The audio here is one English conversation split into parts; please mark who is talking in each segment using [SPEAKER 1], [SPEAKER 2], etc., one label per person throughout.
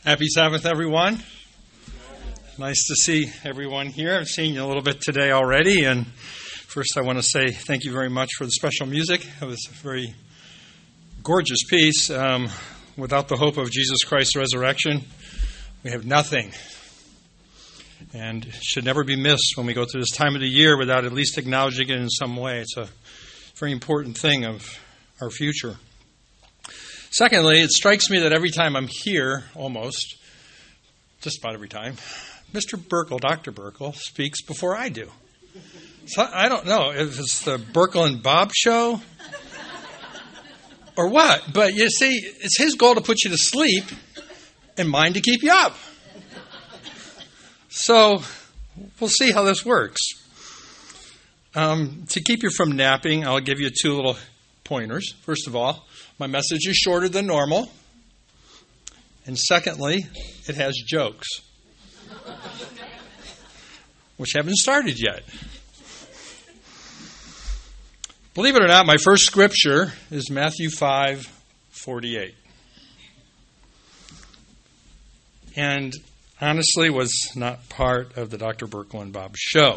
[SPEAKER 1] Happy Sabbath, everyone. Nice to see everyone here. I've seen you a little bit today already. And first, I want to say thank you very much for the special music. It was a very gorgeous piece. Without the hope of Jesus Christ's resurrection, we have nothing. And it should never be missed when we go through this time of the year without at least acknowledging it in some way. It's a very important thing of our future. Secondly, it strikes me that every time I'm here, almost, just about every time, Mr. Burkle, Dr. Burkle, speaks before I do. So I don't know if it's the Burkle and Bob show or what, but you see, it's his goal to put you to sleep and mine to keep you up. So we'll see how this works. To keep you from napping, I'll give you two little pointers. First of all, my message is shorter than normal. And secondly, it has jokes, which haven't started yet. Believe it or not, my first scripture is Matthew 5:48. And honestly was not part of the Dr. Burkle and Bob show.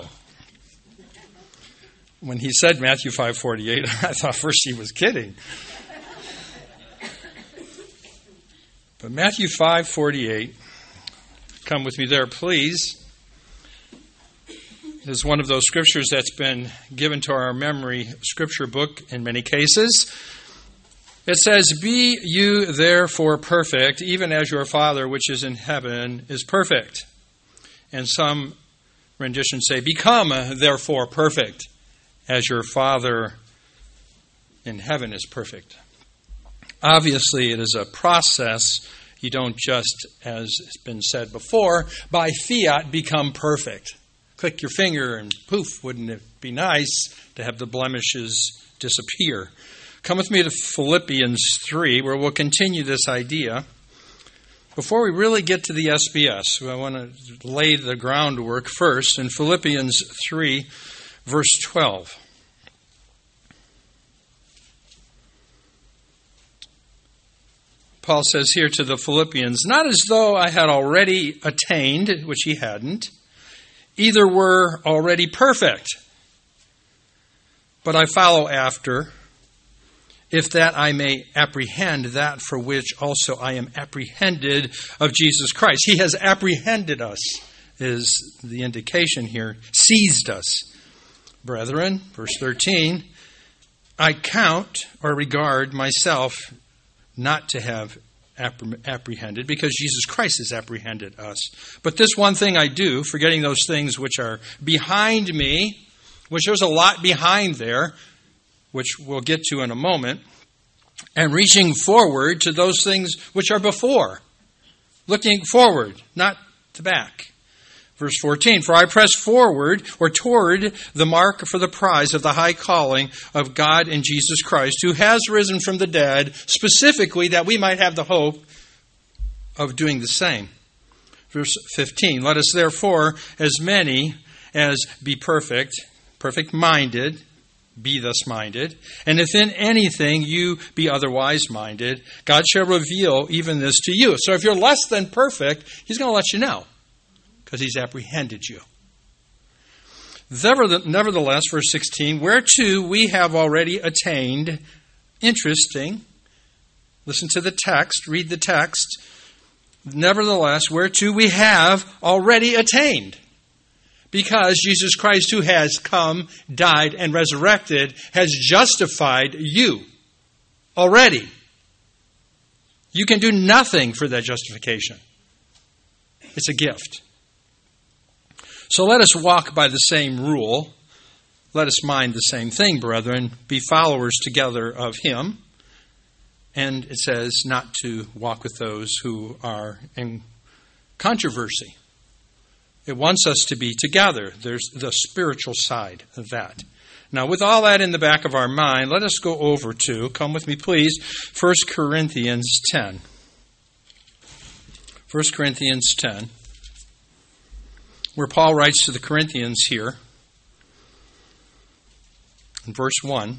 [SPEAKER 1] When he said Matthew 5:48, I thought first he was kidding. But Matthew 5:48, come with me there, please, is one of those scriptures that's been given to our memory scripture book in many cases. It says, "Be you therefore perfect, even as your Father which is in heaven is perfect." And some renditions say, "Become therefore perfect, as your Father in heaven is perfect." Obviously, it is a process. You don't just, as has been said before, by fiat become perfect. Click your finger and poof, wouldn't it be nice to have the blemishes disappear? Come with me to Philippians 3, where we'll continue this idea. Before we really get to the SBS, I want to lay the groundwork first in Philippians 3, verse 12. Paul says here to the Philippians, "Not as though I had already attained," which he hadn't, "either were already perfect, but I follow after, if that I may apprehend that for which also I am apprehended of Jesus Christ." He has apprehended us, is the indication here, seized us. "Brethren," verse 13, "I count or regard myself not to have apprehended, because Jesus Christ has apprehended us. But this one thing I do, forgetting those things which are behind me," which there's a lot behind there, which we'll get to in a moment, "and reaching forward to those things which are before." Looking forward, not to back. Verse 14, "For I press forward," or toward the mark for the prize of the high calling of God in Jesus Christ, who has risen from the dead, specifically that we might have the hope of doing the same. Verse 15, "Let us therefore, as many as be perfect, perfect-minded, be thus minded, and if in anything you be otherwise minded, God shall reveal even this to you." So if you're less than perfect, He's going to let you know, because He's apprehended you. "Nevertheless," verse 16, "whereto we have already attained." Interesting. Listen to the text. Read the text. "Nevertheless, whereto we have already attained." Because Jesus Christ, who has come, died, and resurrected, has justified you already. You can do nothing for that justification. It's a gift. "So let us walk by the same rule. Let us mind the same thing, brethren. Be followers together of Him." And it says not to walk with those who are in controversy. It wants us to be together. There's the spiritual side of that. Now, with all that in the back of our mind, let us go over to, come with me please, 1 Corinthians 10. 1 Corinthians 10. Where Paul writes to the Corinthians here, in verse 1,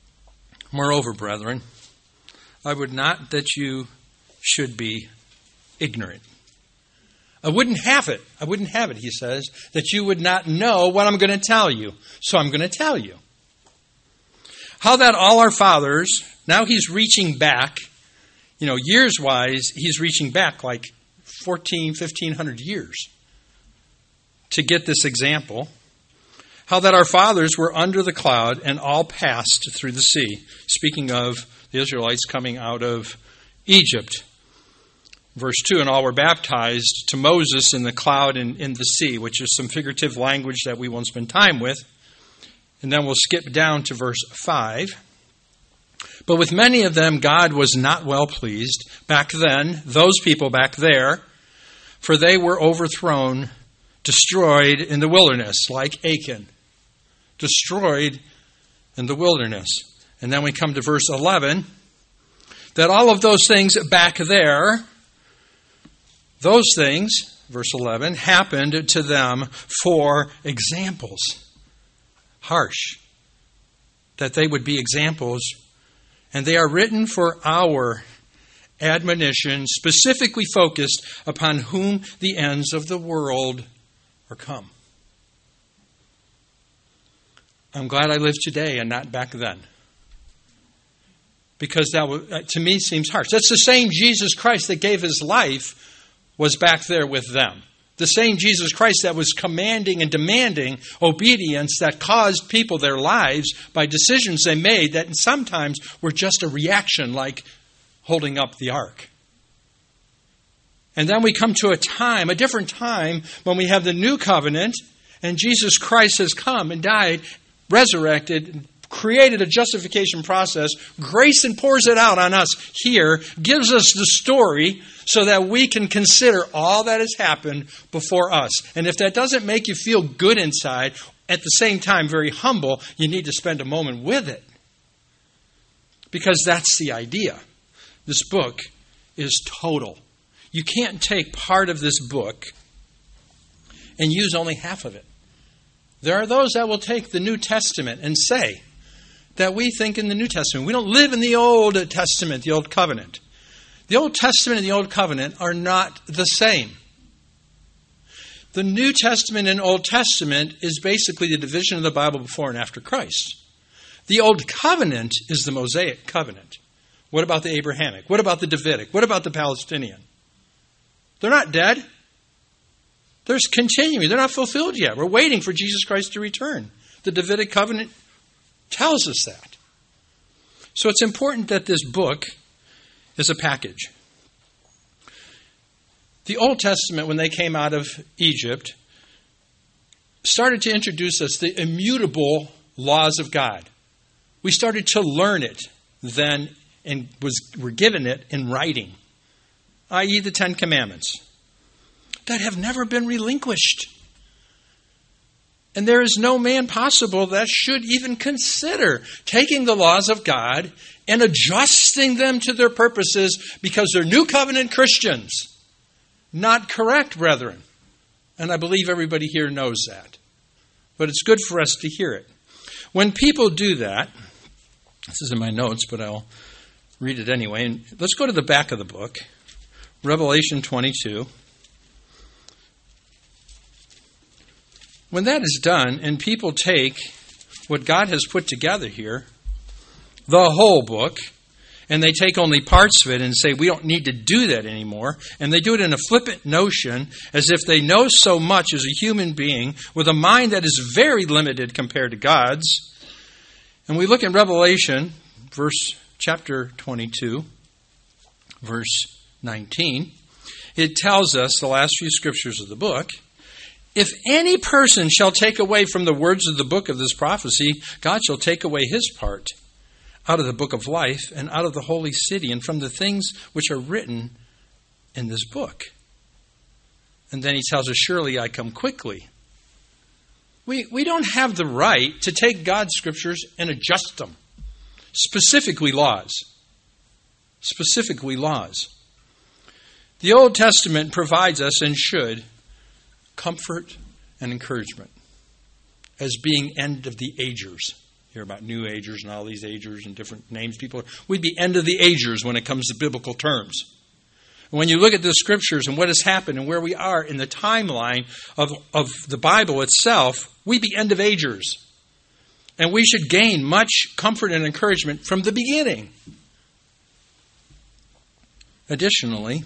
[SPEAKER 1] "Moreover, brethren, I would not that you should be ignorant. I wouldn't have it, he says, that you would not know what I'm going to tell you. So I'm going to tell you. How that all our fathers, now he's reaching back, years-wise, he's reaching back like 1,500 years to get this example. How that our fathers were under the cloud and all passed through the sea. Speaking of the Israelites coming out of Egypt. Verse 2, and all were baptized to Moses in the cloud and in the sea, which is some figurative language that we won't spend time with. And then we'll skip down to verse 5. But with many of them God was not well pleased back then, those people back there, for they were overthrown, destroyed in the wilderness, like Achan. Destroyed in the wilderness. And then we come to verse 11, that all of those things back there, those things, verse 11, happened to them for examples. Harsh. That they would be examples. And they are written for our admonition, specifically focused upon whom the ends of the world are come. I'm glad I live today and not back then. Because that, to me, seems harsh. That's the same Jesus Christ that gave his life was back there with them. The same Jesus Christ that was commanding and demanding obedience that caused people their lives by decisions they made that sometimes were just a reaction, like holding up the ark. And then we come to a different time, when we have the new covenant, and Jesus Christ has come and died, resurrected, created a justification process, grace and pours it out on us here, gives us the story so that we can consider all that has happened before us. And if that doesn't make you feel good inside, at the same time very humble, you need to spend a moment with it. Because that's the idea. This book is total. You can't take part of this book and use only half of it. There are those that will take the New Testament and say that we think in the New Testament. We don't live in the Old Testament, the Old Covenant. The Old Testament and the Old Covenant are not the same. The New Testament and Old Testament is basically the division of the Bible before and after Christ. The Old Covenant is the Mosaic covenant. What about the Abrahamic? What about the Davidic? What about the Palestinian? They're not dead. They're continuing. They're not fulfilled yet. We're waiting for Jesus Christ to return. The Davidic covenant tells us that. So it's important that this book is a package. The Old Testament, when they came out of Egypt, started to introduce us the immutable laws of God. We started to learn it then and were given it in writing, i.e. the Ten Commandments, that have never been relinquished. And there is no man possible that should even consider taking the laws of God and adjusting them to their purposes because they're new covenant Christians. Not correct, brethren. And I believe everybody here knows that. But it's good for us to hear it. When people do that, this is in my notes, but I'll read it anyway. And let's go to the back of the book, Revelation 22. When that is done, and people take what God has put together here, the whole book, and they take only parts of it and say, we don't need to do that anymore, and they do it in a flippant notion, as if they know so much as a human being, with a mind that is very limited compared to God's. And we look in Revelation, chapter 22, verse 19. It tells us, the last few scriptures of the book, if any person shall take away from the words of the book of this prophecy, God shall take away his part out of the book of life and out of the holy city and from the things which are written in this book. And then he tells us, surely I come quickly. We don't have the right to take God's scriptures and adjust them. Specifically laws. Specifically laws. The Old Testament provides us, and should, comfort and encouragement as being end of the agers. Hear about new agers and all these agers and different names people. We'd be end of the agers when it comes to biblical terms. When you look at the Scriptures and what has happened and where we are in the timeline of the Bible itself, we be end-of-agers. And we should gain much comfort and encouragement from the beginning. Additionally,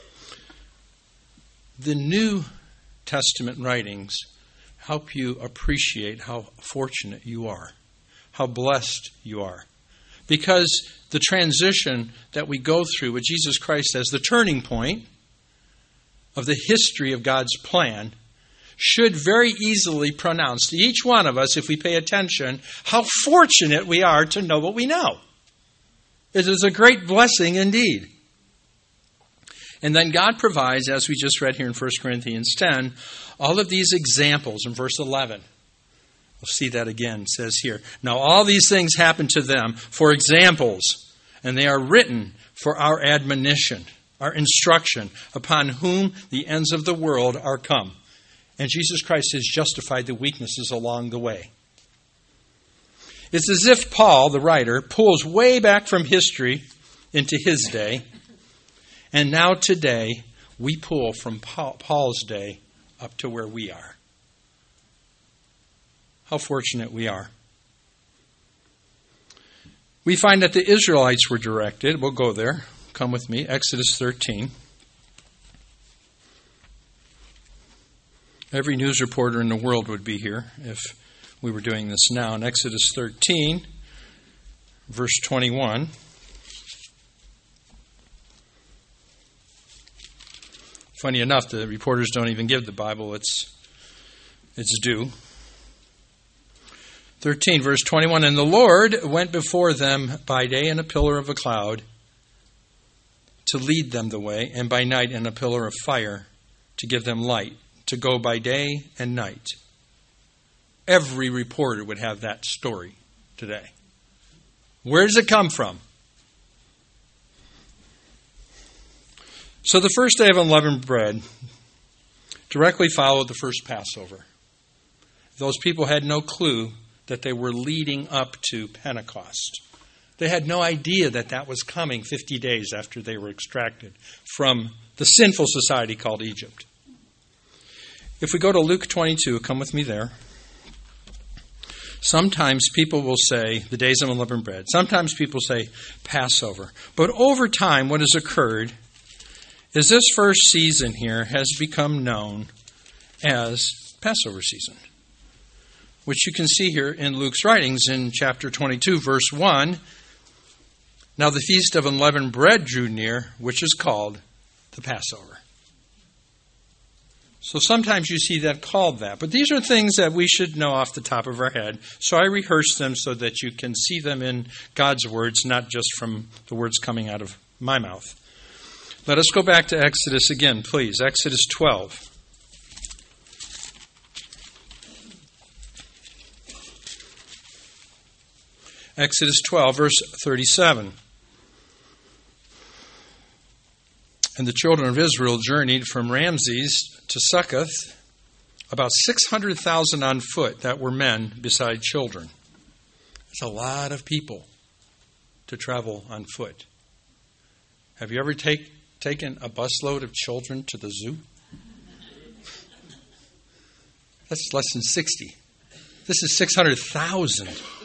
[SPEAKER 1] the New Testament writings help you appreciate how fortunate you are, how blessed you are. Because the transition that we go through with Jesus Christ as the turning point of the history of God's plan should very easily pronounce to each one of us, if we pay attention, how fortunate we are to know what we know. It is a great blessing indeed. And then God provides, as we just read here in 1 Corinthians 10, all of these examples in verse 11. We'll see that again. It says here, now all these things happen to them for examples, and they are written for our admonition, our instruction, upon whom the ends of the world are come. And Jesus Christ has justified the weaknesses along the way. It's as if Paul, the writer, pulls way back from history into his day, and now today we pull from Paul's day up to where we are. How fortunate we are. We find that the Israelites were directed. We'll go there. Come with me. Exodus 13. Every news reporter in the world would be here if we were doing this now. In Exodus 13, verse 21. Funny enough, the reporters don't even give the Bible its due. 13, verse 21, and the Lord went before them by day in a pillar of a cloud to lead them the way, and by night in a pillar of fire to give them light, to go by day and night. Every reporter would have that story today. Where does it come from? So the first day of unleavened bread directly followed the first Passover. Those people had no clue that they were leading up to Pentecost. They had no idea that that was coming 50 days after they were extracted from the sinful society called Egypt. If we go to Luke 22, come with me there. Sometimes people will say the days of unleavened bread. Sometimes people say Passover. But over time, what has occurred is this first season here has become known as Passover season, which you can see here in Luke's writings in chapter 22, verse 1. Now the feast of unleavened bread drew near, which is called the Passover. So sometimes you see that called that. But these are things that we should know off the top of our head. So I rehearse them so that you can see them in God's words, not just from the words coming out of my mouth. Let us go back to Exodus again, please. Exodus 12. Exodus 12, verse 37. And the children of Israel journeyed from Ramses to Succoth, about 600,000 on foot that were men beside children. That's a lot of people to travel on foot. Have you ever taken a busload of children to the zoo? That's less than 60. This is 600,000.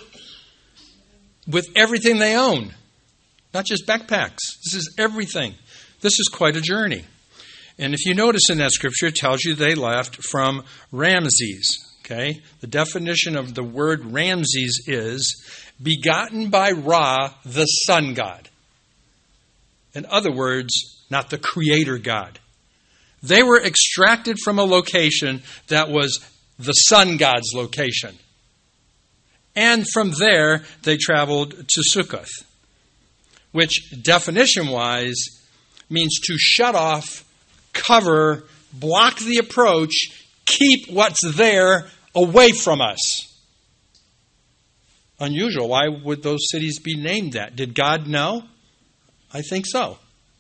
[SPEAKER 1] With everything they own. Not just backpacks. This is everything. This is quite a journey. And if you notice in that scripture, it tells you they left from Ramses. Okay? The definition of the word Ramses is begotten by Ra, the sun god. In other words, not the creator God. They were extracted from a location that was the sun god's location. And from there, they traveled to Sukkoth, which definition-wise means to shut off, cover, block the approach, keep what's there away from us. Unusual. Why would those cities be named that? Did God know? I think so.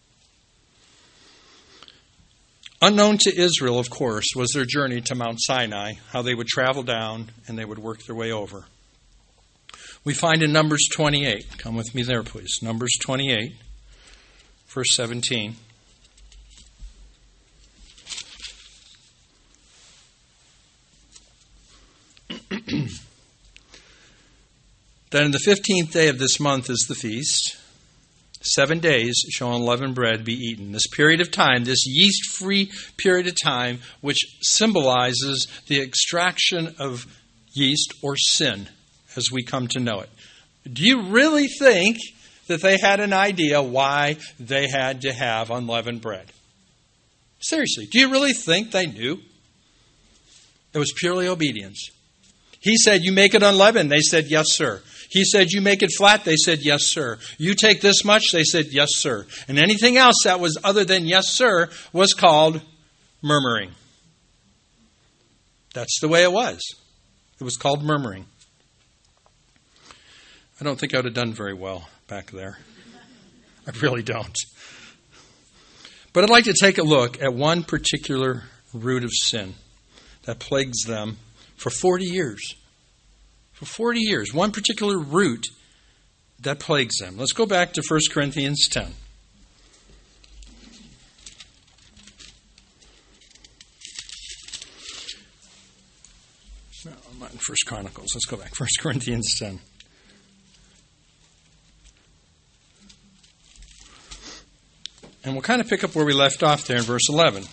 [SPEAKER 1] Unknown to Israel, of course, was their journey to Mount Sinai, how they would travel down and they would work their way over. We find in Numbers 28, come with me there please, Numbers 28, verse 17. that in the 15th day of this month is the feast. 7 days shall unleavened bread be eaten. This period of time, this yeast-free period of time, which symbolizes the extraction of yeast or sin as we come to know it. Do you really think that they had an idea why they had to have unleavened bread? Seriously, do you really think they knew? It was purely obedience. He said, you make it unleavened. They said, yes, sir. He said, you make it flat. They said, yes, sir. You take this much. They said, yes, sir. And anything else that was other than yes, sir was called murmuring. That's the way it was. It was called murmuring. I don't think I would have done very well back there. I really don't. But I'd like to take a look at one particular root of sin that plagues them for 40 years. For 40 years, one particular root that plagues them. Let's go back to 1 Corinthians 10. No, I'm not in 1 Chronicles. Let's go back. 1 Corinthians 10. And we'll kind of pick up where we left off there in verse 11.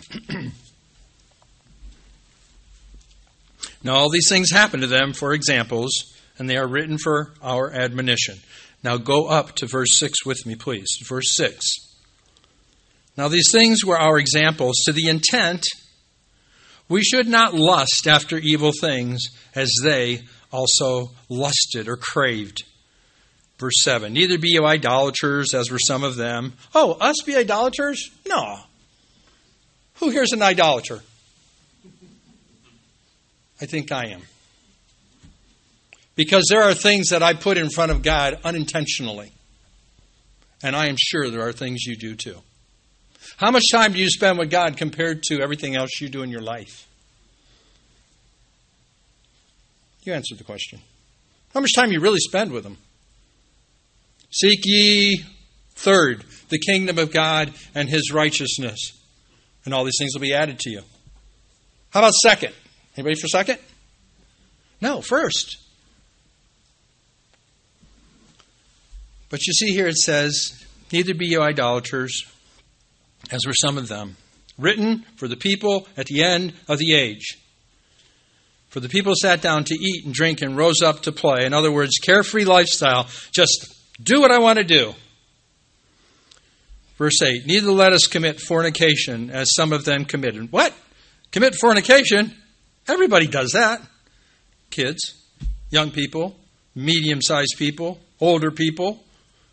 [SPEAKER 1] Now, all these things happen to them for examples, and they are written for our admonition. Now, go up to verse 6 with me, please. Verse 6. Now, these things were our examples to the intent we should not lust after evil things as they also lusted or craved. Verse 7. Neither be you idolaters, as were some of them. Oh, us be idolaters? No. Who here's an idolater? I think I am. Because there are things that I put in front of God unintentionally. And I am sure there are things you do too. How much time do you spend with God compared to everything else you do in your life? You answered the question. How much time do you really spend with Him? Seek ye third the kingdom of God and His righteousness, and all these things will be added to you. How about second? Anybody for second? No, first. But you see here it says, neither be you idolaters, as were some of them. Written for the people at the end of the age. For the people sat down to eat and drink and rose up to play. In other words, carefree lifestyle. Just do what I want to do. Verse 8, neither let us commit fornication as some of them committed. What? Commit fornication? Everybody does that. Kids, young people, medium-sized people, older people.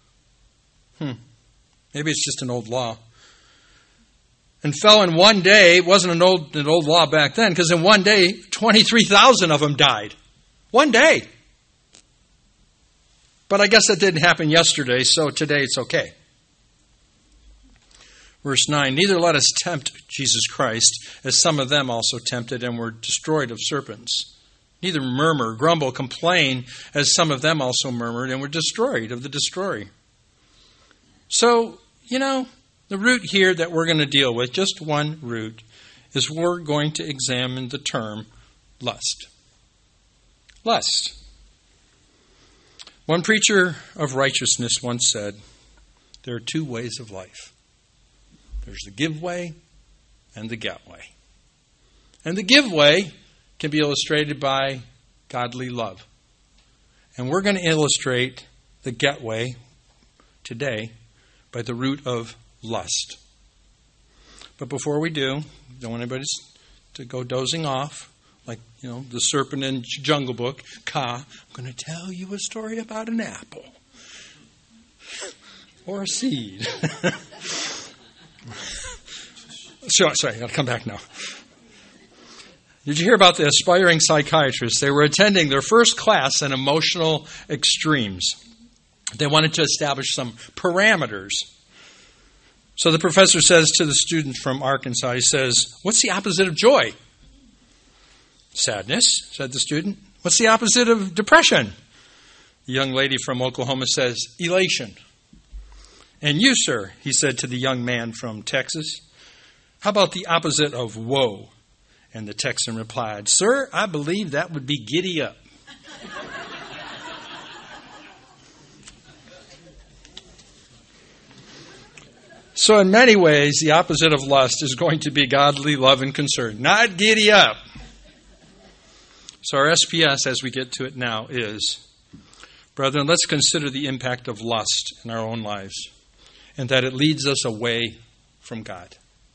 [SPEAKER 1] Maybe it's just an old law. And fell in one day. It wasn't an old law back then, because in one day, 23,000 of them died. One day. But I guess that didn't happen yesterday, so today it's okay. Verse 9, neither let us tempt Jesus Christ, as some of them also tempted and were destroyed of serpents. Neither murmur, grumble, complain, as some of them also murmured and were destroyed of the destroyer. So, the root here that we're going to deal with, just one root, is we're going to examine the term lust. Lust. One preacher of righteousness once said, there are two ways of life. There's the give way and the get way. And the give way can be illustrated by godly love. And we're going to illustrate the get way today by the root of lust. But before we do, don't want anybody to go dozing off like, the serpent in Jungle Book. I'm going to tell you a story about an apple or a seed. Sorry, I'll come back now. Did you hear about the aspiring psychiatrists? They were attending their first class in emotional extremes. They wanted to establish some parameters. So the professor says to the student from Arkansas, he says, what's the opposite of joy? Sadness, said the student. What's the opposite of depression? The young lady from Oklahoma says, elation. And you, sir, he said to the young man from Texas, how about the opposite of woe? And the Texan replied, sir, I believe that would be giddy up. So in many ways, the opposite of lust is going to be godly love and concern, not giddy up. So our SPS, as we get to it now, is, brethren, let's consider the impact of lust in our own lives and that it leads us away from God.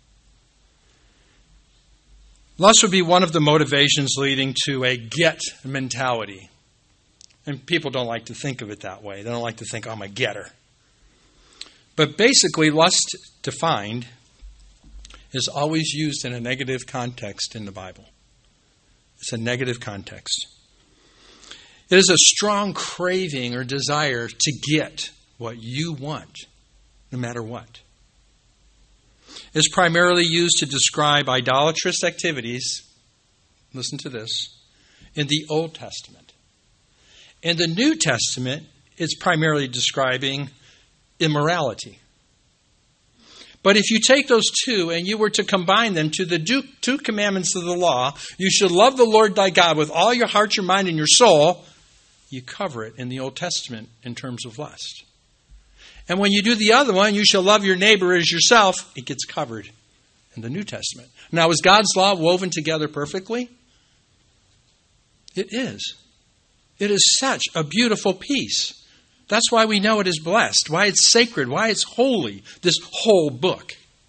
[SPEAKER 1] Lust would be one of the motivations leading to a get mentality. And people don't like to think of it that way. They don't like to think, oh, I'm a getter. But basically, lust defined is always used in a negative context in the Bible. It's a negative context. It is a strong craving or desire to get what you want, no matter what. It's primarily used to describe idolatrous activities, listen to this, in the Old Testament. In the New Testament, it's primarily describing immorality. But if you take those two and you were to combine them to the two commandments of the law, you should love the Lord thy God with all your heart, your mind, and your soul, you cover it in the Old Testament in terms of lust. And when you do the other one, you shall love your neighbor as yourself, it gets covered in the New Testament. Now, is God's law woven together perfectly? It is. It is such a beautiful piece. That's why we know it is blessed, why it's sacred, why it's holy, this whole book.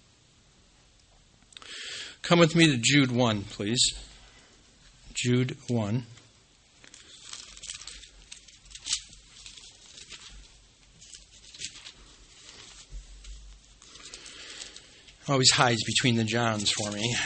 [SPEAKER 1] Come with me to Jude 1, please. Jude 1. Always hides between the Johns for me.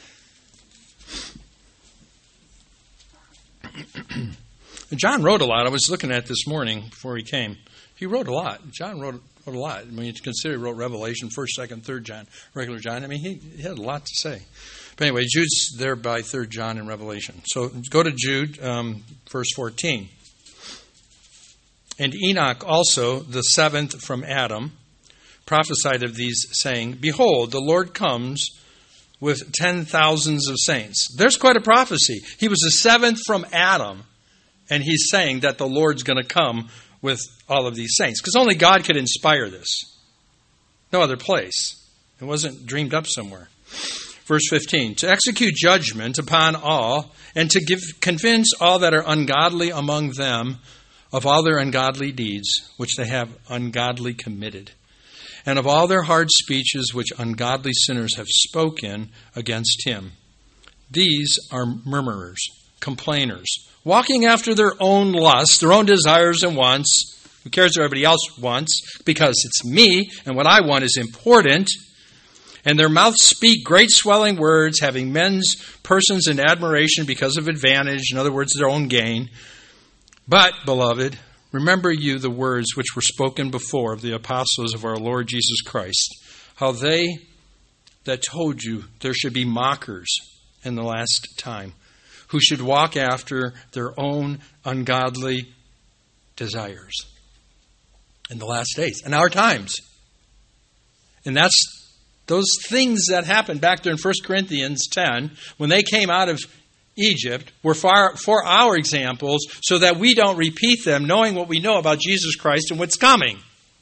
[SPEAKER 1] John wrote a lot. I was looking at this morning before he came. He wrote a lot. John wrote a lot. When you consider he wrote Revelation, 1st, 2nd, 3rd John, regular John. I mean, he had a lot to say. But anyway, Jude's there by 3rd John in Revelation. So go to Jude, verse 14. And Enoch also, the seventh from Adam, prophesied of these, saying, Behold, the Lord comes with 10,000s of saints. There's quite a prophecy. He was the seventh from Adam, and he's saying that the Lord's going to come with all of these saints. Because only God could inspire this. No other place. It wasn't dreamed up somewhere. Verse 15, to execute judgment upon all, and to convince all that are ungodly among them of all their ungodly deeds, which they have ungodly committed, and of all their hard speeches which ungodly sinners have spoken against him. These are murmurers, complainers, walking after their own lusts, their own desires and wants. Who cares what everybody else wants? Because it's me, and what I want is important. And their mouths speak great swelling words, having men's persons in admiration because of advantage, in other words, their own gain. But, beloved, remember you the words which were spoken before of the apostles of our Lord Jesus Christ, how they that told you there should be mockers in the last time, who should walk after their own ungodly desires in the last days, in our times. And that's those things that happened back there in 1 Corinthians 10, when they came out of Egypt, were for our examples so that we don't repeat them, knowing what we know about Jesus Christ and what's coming.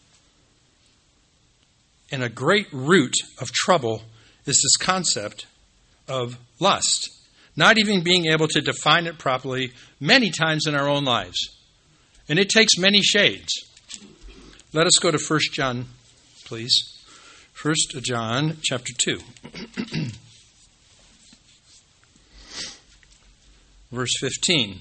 [SPEAKER 1] And a great root of trouble is this concept of lust. Not even being able to define it properly many times in our own lives. And it takes many shades. Let us go to 1 John, please. 1 John chapter 2. Verse 15.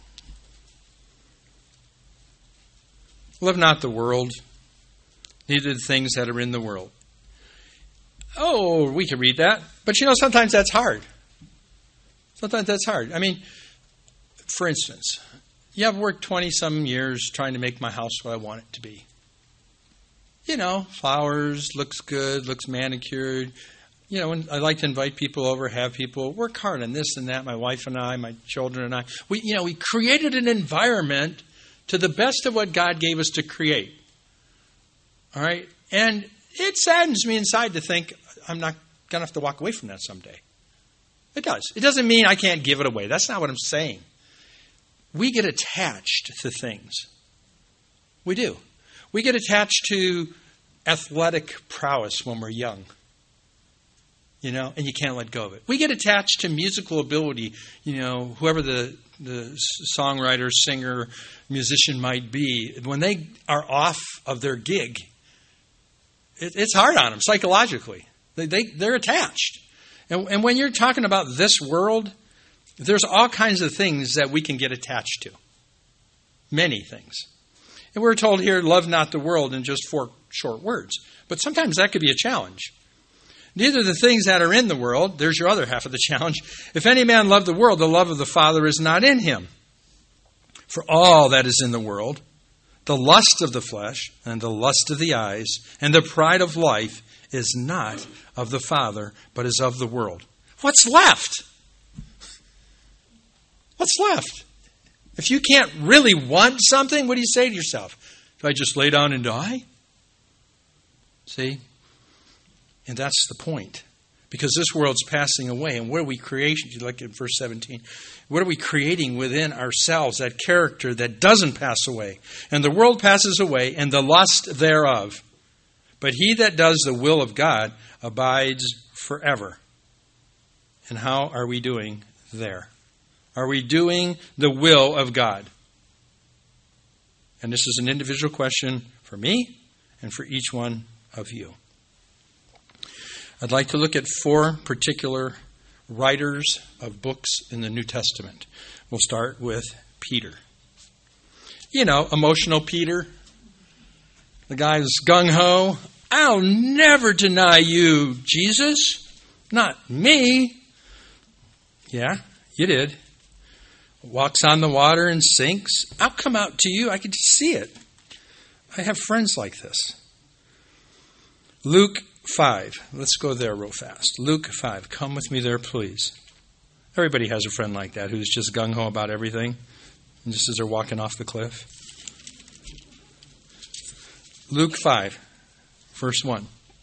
[SPEAKER 1] Love not the world, neither the things that are in the world. Oh, we can read that. But sometimes that's hard. Sometimes that's hard. I mean, for instance, I've worked 20-some years trying to make my house what I want it to be. Flowers, looks good, looks manicured. And I like to invite people over, have people work hard on this and that, my wife and I, my children and I. We created an environment to the best of what God gave us to create. All right? And it saddens me inside to think I'm not going to have to walk away from that someday. It does. It doesn't mean I can't give it away. That's not what I'm saying. We get attached to things. We do. We get attached to athletic prowess when we're young. And you can't let go of it. We get attached to musical ability, whoever the songwriter, singer, musician might be. When they are off of their gig, it's hard on them psychologically. They're attached. And when you're talking about this world, there's all kinds of things that we can get attached to. Many things. And we're told here, love not the world in just 4 short words. But sometimes that could be a challenge. Neither the things that are in the world, there's your other half of the challenge. If any man love the world, the love of the Father is not in him. For all that is in the world, the lust of the flesh and the lust of the eyes and the pride of life is not of the Father, but is of the world. What's left? What's left? If you can't really want something, what do you say to yourself? Do I just lay down and die? See? And that's the point. Because this world's passing away. And what are we creating? Like in verse 17. What are we creating within ourselves? That character that doesn't pass away. And the world passes away and the lust thereof. But he that does the will of God abides forever. And how are we doing there? Are we doing the will of God? And this is an individual question for me and for each one of you. I'd like to look at 4 particular writers of books in the New Testament. We'll start with Peter. Emotional Peter. The guy who's gung-ho. I'll never deny you, Jesus. Not me. Yeah, you did. Walks on the water and sinks. I'll come out to you. I can just see it. I have friends like this. Luke 5. Let's go there real fast. Luke 5. Come with me there, please. Everybody has a friend like that who's just gung-ho about everything. And just as they're walking off the cliff. Luke 5, verse 1.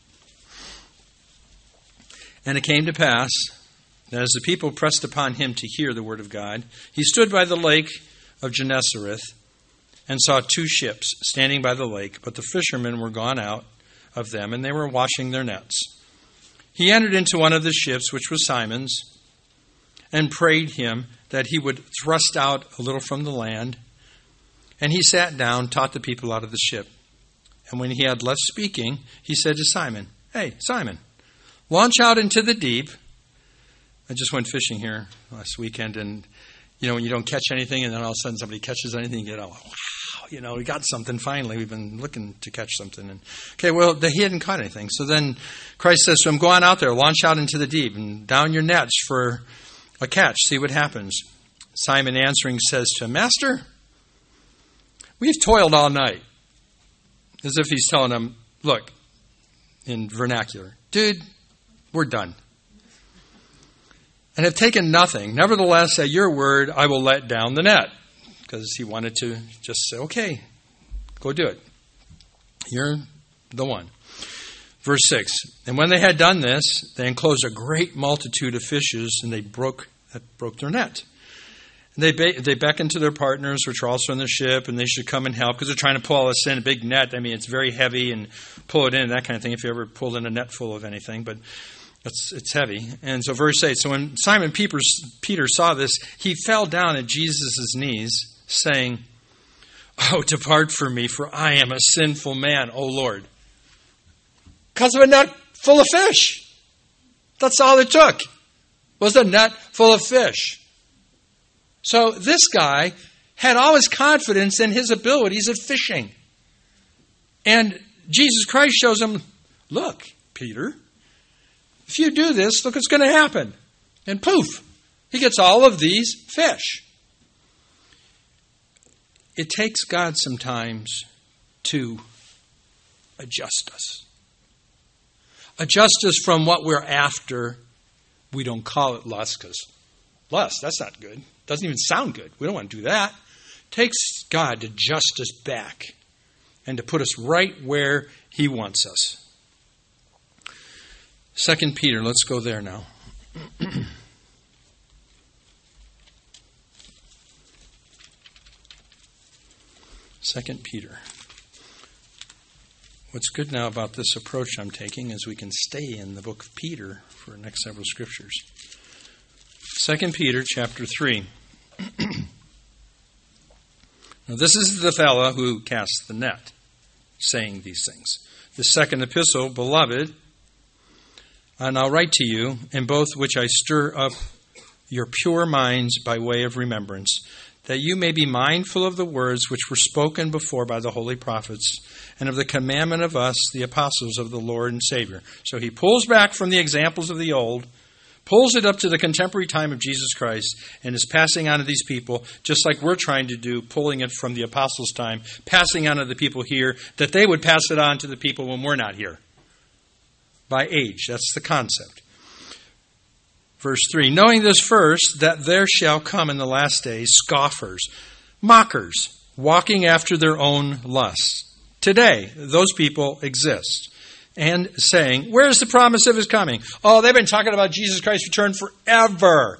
[SPEAKER 1] And it came to pass that as the people pressed upon him to hear the word of God, he stood by the lake of Gennesareth and saw 2 ships standing by the lake, but the fishermen were gone out of them, and they were washing their nets. He entered into one of the ships, which was Simon's, and prayed him that he would thrust out a little from the land. And he sat down, taught the people out of the ship. And when he had left speaking, he said to Simon, "Hey, Simon, launch out into the deep." I just went fishing here last weekend, and when you don't catch anything, and then all of a sudden somebody catches anything, you get all, wow, we got something finally. We've been looking to catch something. And he hadn't caught anything. So then Christ says to him, "Go on out there, launch out into the deep, and down your nets for a catch. See what happens." Simon answering says to him, "Master, we've toiled all night." As if he's telling him, look, in vernacular, dude, we're done. And have taken nothing. Nevertheless, at your word, I will let down the net. Because he wanted to just say, okay, go do it. You're the one. Verse 6. And when they had done this, they enclosed a great multitude of fishes, and they broke their net. And they beckoned to their partners, which are also in the ship, and they should come and help, because they're trying to pull us in a big net. I mean, it's very heavy, and pull it in, that kind of thing, if you ever pulled in a net full of anything. But it's heavy. And so verse 8, so when Simon Peter saw this, he fell down at Jesus' knees, saying, "Oh, depart from me, for I am a sinful man, O Lord." Because of a net full of fish. That's all it took, was a net full of fish. So this guy had all his confidence in his abilities at fishing. And Jesus Christ shows him, look, Peter, if you do this, look what's going to happen. And poof, he gets all of these fish. It takes God sometimes to adjust us. Adjust us from what we're after. We don't call it lust, because lust, that's not good. Doesn't even sound good. We don't want to do that. It takes God to adjust us back and to put us right where he wants us. 2 Peter, let's go there now. 2 Peter. What's good now about this approach I'm taking is we can stay in the book of Peter for the next several scriptures. 2 Peter chapter 3. Now this is the fellow who casts the net, saying these things. The second epistle, beloved, and I'll write to you, in both which I stir up your pure minds by way of remembrance, that you may be mindful of the words which were spoken before by the holy prophets, and of the commandment of us, the apostles of the Lord and Savior. So he pulls back from the examples of the old, pulls it up to the contemporary time of Jesus Christ, and is passing on to these people, just like we're trying to do, pulling it from the apostles' time, passing on to the people here, that they would pass it on to the people when we're not here. By age, that's the concept. Verse 3, knowing this first, that there shall come in the last days scoffers, mockers, walking after their own lusts. Today, those people exist. And saying, where's the promise of his coming? Oh, they've been talking about Jesus Christ's return forever.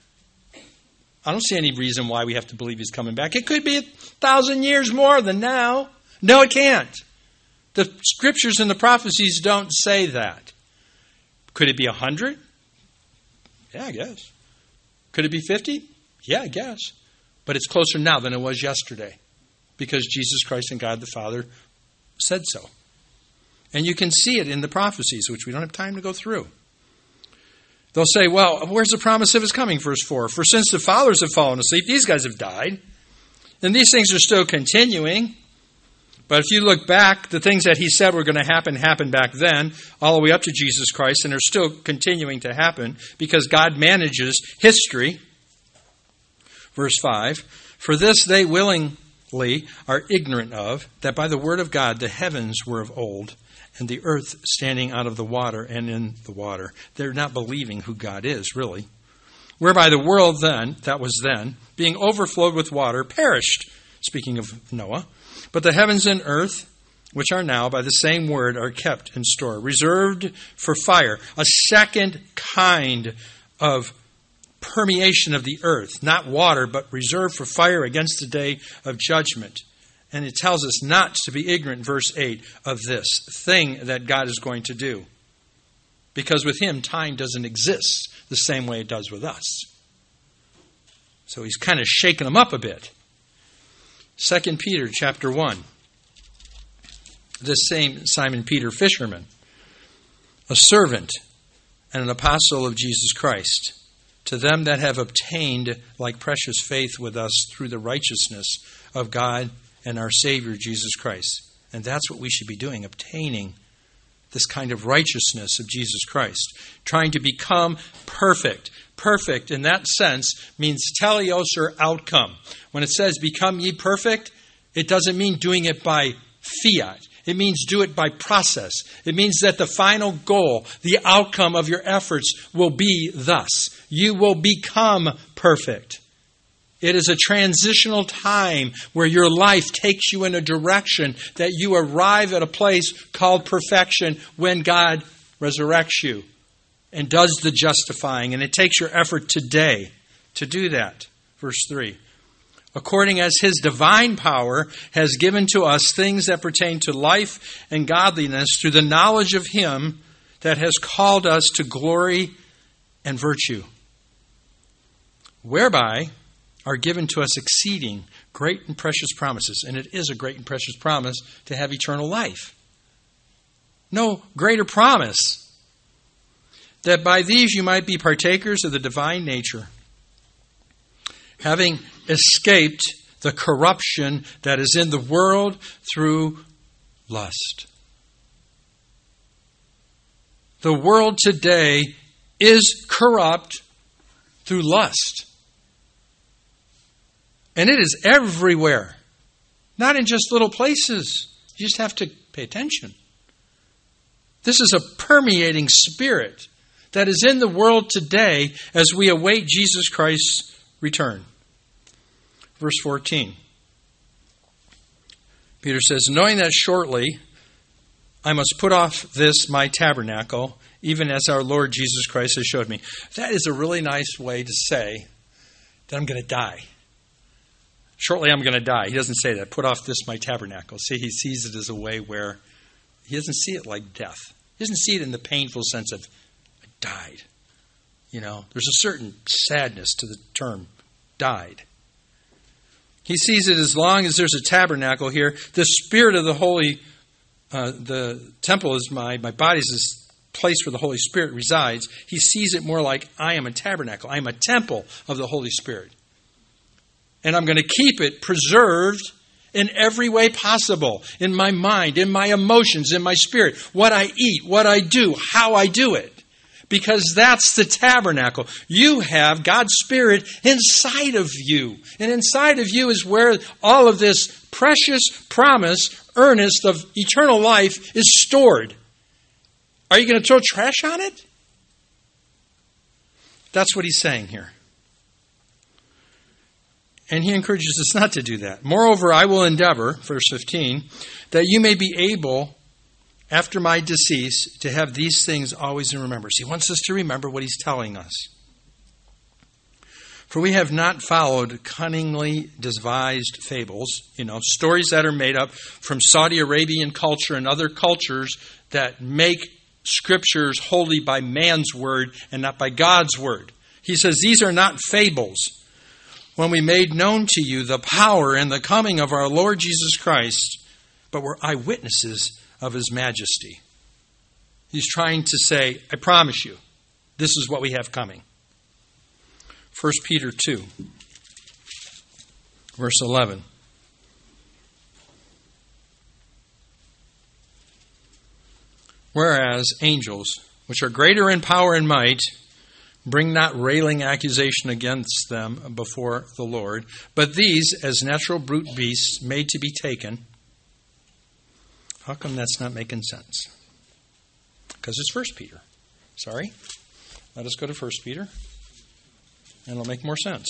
[SPEAKER 1] I don't see any reason why we have to believe he's coming back. It could be 1,000 years more than now. No, it can't. The scriptures and the prophecies don't say that. Could it be 100? Yeah, I guess. Could it be 50? Yeah, I guess. But it's closer now than it was yesterday, because Jesus Christ and God the Father said so. And you can see it in the prophecies, which we don't have time to go through. They'll say, well, where's the promise of his coming? Verse 4, for since the fathers have fallen asleep, these guys have died. And these things are still continuing. But if you look back, the things that he said were going to happen happened back then, all the way up to Jesus Christ, and are still continuing to happen because God manages history. Verse 5, for this they willingly are ignorant of, that by the word of God the heavens were of old, and the earth standing out of the water and in the water. They're not believing who God is, really. Whereby the world then, that was then, being overflowed with water, perished, speaking of Noah. But the heavens and earth, which are now by the same word, are kept in store, reserved for fire. A second kind of permeation of the earth, not water, but reserved for fire against the day of judgment. And it tells us not to be ignorant, verse 8, of this thing that God is going to do. Because with him, time doesn't exist the same way it does with us. So he's kind of shaking them up a bit. 2 Peter chapter 1. This same Simon Peter, fisherman, a servant and an apostle of Jesus Christ, to them that have obtained like precious faith with us through the righteousness of God and our Savior Jesus Christ. And that's what we should be doing, obtaining this kind of righteousness of Jesus Christ. Trying to become perfect. Perfect in that sense means teleos, or outcome. When it says become ye perfect, it doesn't mean doing it by fiat. It means do it by process. It means that the final goal, the outcome of your efforts will be thus. You will become perfect. It is a transitional time where your life takes you in a direction that you arrive at a place called perfection when God resurrects you and does the justifying. And it takes your effort today to do that. Verse 3. According as his divine power has given to us things that pertain to life and godliness through the knowledge of him that has called us to glory and virtue, whereby are given to us exceeding great and precious promises. And it is a great and precious promise to have eternal life. No greater promise, that by these you might be partakers of the divine nature, having escaped the corruption that is in the world through lust. The world today is corrupt through lust. And it is everywhere. Not in just little places. You just have to pay attention. This is a permeating spirit that is in the world today as we await Jesus Christ's return. Verse 14. Peter says, knowing that shortly I must put off this my tabernacle, even as our Lord Jesus Christ has showed me. That is a really nice way to say that I'm going to die. Shortly I'm going to die. He doesn't say that. Put off this my tabernacle. See, he sees it as a way where He doesn't see it like death. He doesn't see it in the painful sense of, I died. There's a certain sadness to the term, died. He sees it as long as there's a tabernacle here. The Spirit of the Holy, the temple is my body's this place where the Holy Spirit resides. He sees it more like I am a tabernacle. I am a temple of the Holy Spirit. And I'm going to keep it preserved in every way possible. In my mind, in my emotions, in my spirit. What I eat, what I do, how I do it. Because that's the tabernacle. You have God's Spirit inside of you. And inside of you is where all of this precious promise, earnest of eternal life is stored. Are you going to throw trash on it? That's what he's saying here. And he encourages us not to do that. Moreover, I will endeavor, verse 15, that you may be able, after my decease, to have these things always in remembrance. He wants us to remember what he's telling us. For we have not followed cunningly devised fables, stories that are made up from Saudi Arabian culture and other cultures that make scriptures holy by man's word and not by God's word. He says these are not fables. When we made known to you the power and the coming of our Lord Jesus Christ, but were eyewitnesses of his majesty. He's trying to say, I promise you, this is what we have coming. 1 Peter 2, verse 11. Whereas angels, which are greater in power and might, bring not railing accusation against them before the Lord, but these, as natural brute beasts, made to be taken. How come that's not making sense? Because it's 1 Peter. Sorry. Let us go to 1 Peter, and it'll make more sense.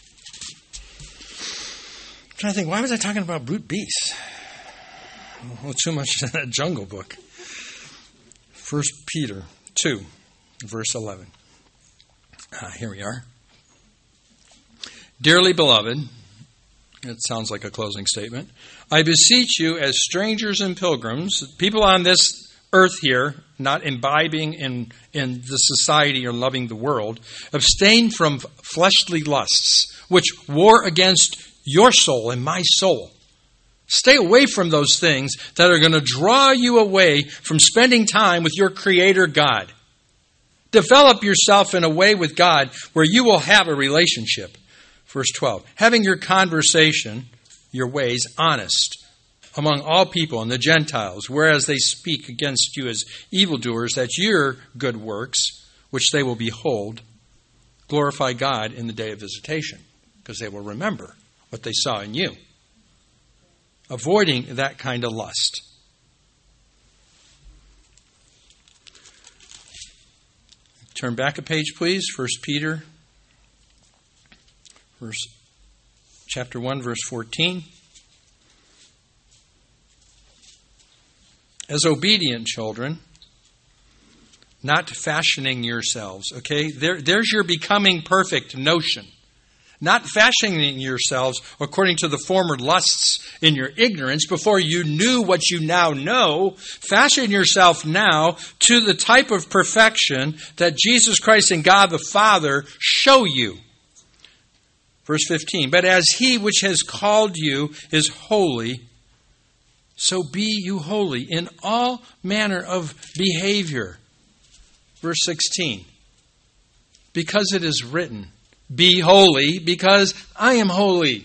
[SPEAKER 1] I'm trying to think, why was I talking about brute beasts? Well, too much in that Jungle Book. 1 Peter 2, verse 11. Here we are. Dearly beloved, it sounds like a closing statement, I beseech you as strangers and pilgrims, people on this earth here, not imbibing in the society or loving the world, abstain from fleshly lusts, which war against your soul and my soul. Stay away from those things that are going to draw you away from spending time with your Creator God. Develop yourself in a way with God where you will have a relationship. Verse 12. Having your conversation, your ways, honest among all people and the Gentiles, whereas they speak against you as evildoers, that your good works, which they will behold, glorify God in the day of visitation, because they will remember what they saw in you. Avoiding that kind of lust. Turn back a page, please. 1 Peter, chapter 1, verse 14. As obedient children, not fashioning yourselves. Okay, there's your becoming perfect notion. Not fashioning yourselves according to the former lusts in your ignorance before you knew what you now know. Fashion yourself now to the type of perfection that Jesus Christ and God the Father show you. Verse 15, but as he which has called you is holy, so be you holy in all manner of behavior. Verse 16, because it is written, be holy, because I am holy.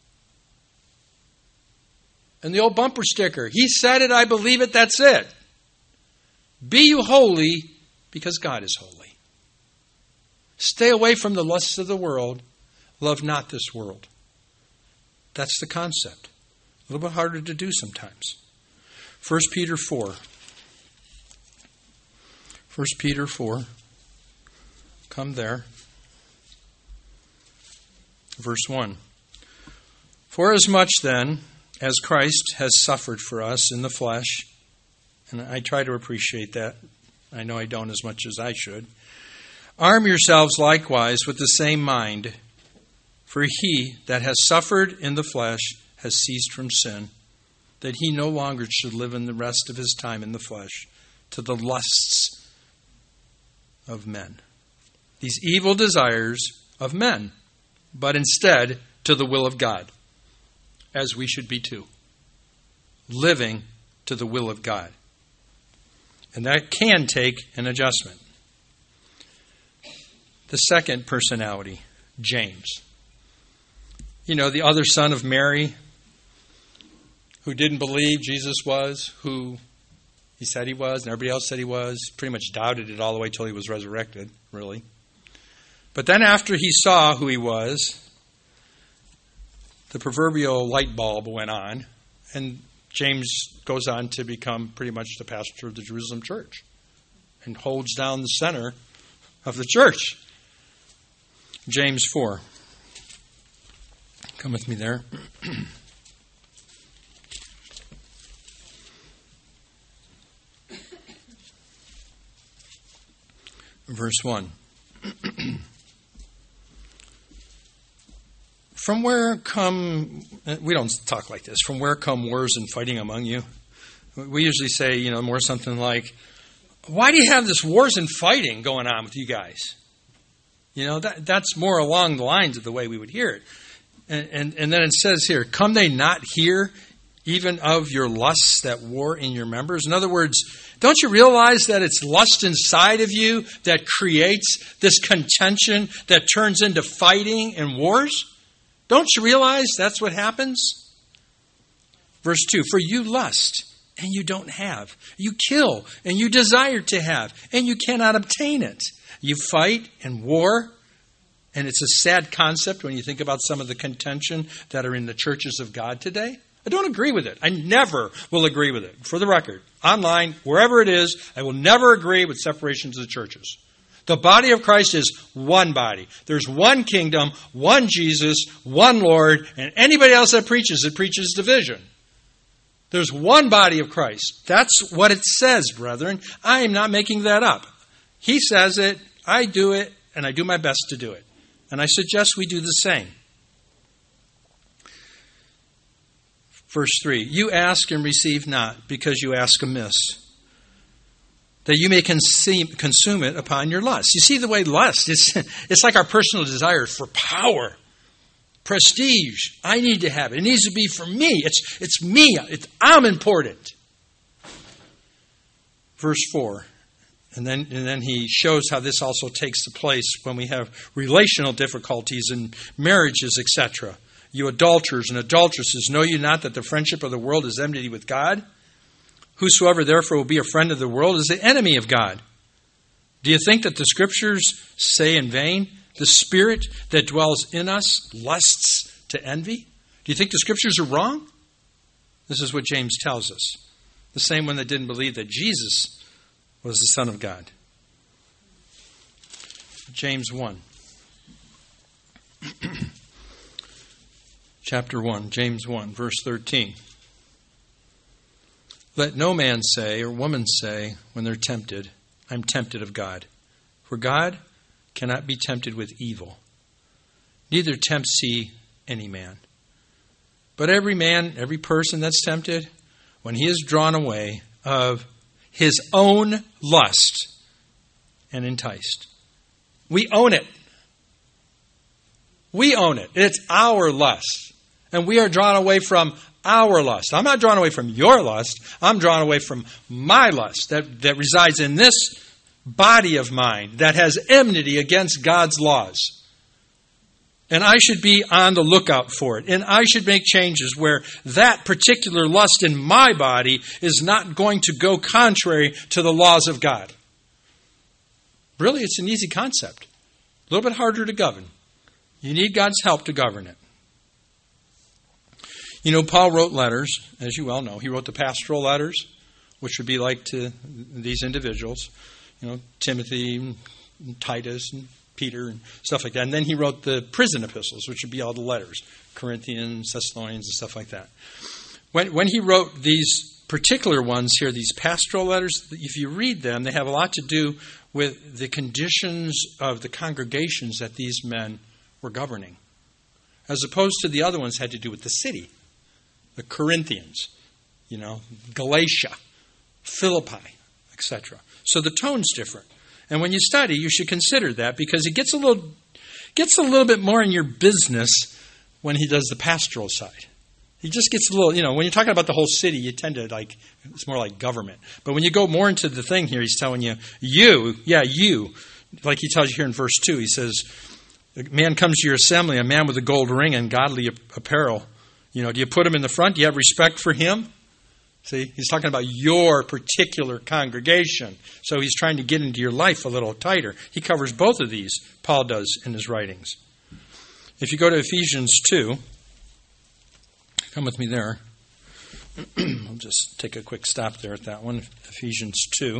[SPEAKER 1] And the old bumper sticker, he said it, I believe it, that's it. Be you holy, because God is holy. Stay away from the lusts of the world. Love not this world. That's the concept. A little bit harder to do sometimes. 1 Peter 4. 1 Peter 4. Come there. Verse 1. Forasmuch then, as Christ has suffered for us in the flesh, and I try to appreciate that. I know I don't as much as I should. Arm yourselves likewise with the same mind, for he that has suffered in the flesh has ceased from sin, that he no longer should live in the rest of his time in the flesh to the lusts of men. These evil desires of men, but instead to the will of God, as we should be too. Living to the will of God. And that can take an adjustment. The second personality, James. You know, the other son of Mary, who didn't believe Jesus was who he said he was, and everybody else said he was. Pretty much doubted it all the way till he was resurrected, really. But then after he saw who he was, the proverbial light bulb went on, and James goes on to become pretty much the pastor of the Jerusalem church and holds down the center of the church. James 4. Come with me there. Verse 1. From where come, we don't talk like this, from where come wars and fighting among you? We usually say, more something like, why do you have this wars and fighting going on with you guys? That's more along the lines of the way we would hear it. And then it says here, come they not hear even of your lusts that war in your members? In other words, don't you realize that it's lust inside of you that creates this contention that turns into fighting and wars? Don't you realize that's what happens? Verse 2, for you lust and you don't have. You kill and you desire to have and you cannot obtain it. You fight and war. And it's a sad concept when you think about some of the contention that are in the churches of God today. I don't agree with it. I never will agree with it. For the record, online, wherever it is, I will never agree with separations of the churches. The body of Christ is one body. There's one kingdom, one Jesus, one Lord, and anybody else that preaches, it preaches division. There's one body of Christ. That's what it says, brethren. I am not making that up. He says it, I do it, and I do my best to do it. And I suggest we do the same. Verse 3, you ask and receive not, because you ask amiss, that you may consume it upon your lust. You see the way lust, it's like our personal desire for power, prestige. I need to have it. It needs to be for me. It's me. I'm important. Verse 4. And then he shows how this also takes place when we have relational difficulties in marriages, etc. You adulterers and adulteresses, know you not that the friendship of the world is enmity with God? Whosoever therefore will be a friend of the world is the enemy of God. Do you think that the Scriptures say in vain, the Spirit that dwells in us lusts to envy? Do you think the Scriptures are wrong? This is what James tells us. The same one that didn't believe that Jesus was the Son of God. James 1. Chapter 1, James 1, verse 13. Let no man say or woman say when they're tempted, I'm tempted of God. For God cannot be tempted with evil. Neither tempts he any man. But every man, every person that's tempted, when he is drawn away of his own lust and enticed. We own it. We own it. It's our lust. And we are drawn away from our lust. I'm not drawn away from your lust. I'm drawn away from my lust that resides in this body of mine that has enmity against God's laws. And I should be on the lookout for it. And I should make changes where that particular lust in my body is not going to go contrary to the laws of God. Really, it's an easy concept. A little bit harder to govern. You need God's help to govern it. Paul wrote letters, as you well know. He wrote the pastoral letters, which would be like to these individuals. Timothy, and Titus, and Peter, and stuff like that. And then he wrote the prison epistles, which would be all the letters. Corinthians, Thessalonians, and stuff like that. When he wrote these particular ones here, these pastoral letters, if you read them, they have a lot to do with the conditions of the congregations that these men were governing. As opposed to the other ones had to do with the city, the Corinthians. Galatia, Philippi, etc. So the tone's different. And when you study, you should consider that, because it gets a little bit more in your business when he does the pastoral side. He just gets a little, when you're talking about the whole city, you tend to it's more like government. But when you go more into the thing here, he's telling you, you, like he tells you here in verse 2, he says, a man comes to your assembly, a man with a gold ring and godly apparel. Do you put him in the front? Do you have respect for him? See, he's talking about your particular congregation. So he's trying to get into your life a little tighter. He covers both of these, Paul does in his writings. If you go to Ephesians 2, come with me there. I'll just take a quick stop there at that one. Ephesians 2.